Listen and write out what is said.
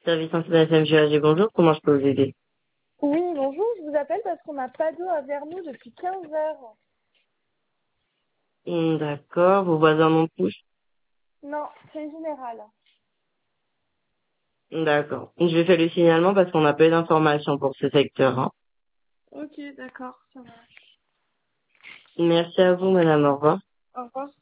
Service international FMGAG, bonjour, comment je peux vous aider? Oui, bonjour, je vous appelle parce qu'on n'a pas d'eau à Vernou depuis 15 heures. D'accord, vos voisins non plus? Non, c'est général. D'accord. Je vais faire le signalement parce qu'on n'a pas eu d'informations pour ce secteur, hein. Ok, d'accord, ça va. Merci à vous, madame, au revoir. Au revoir.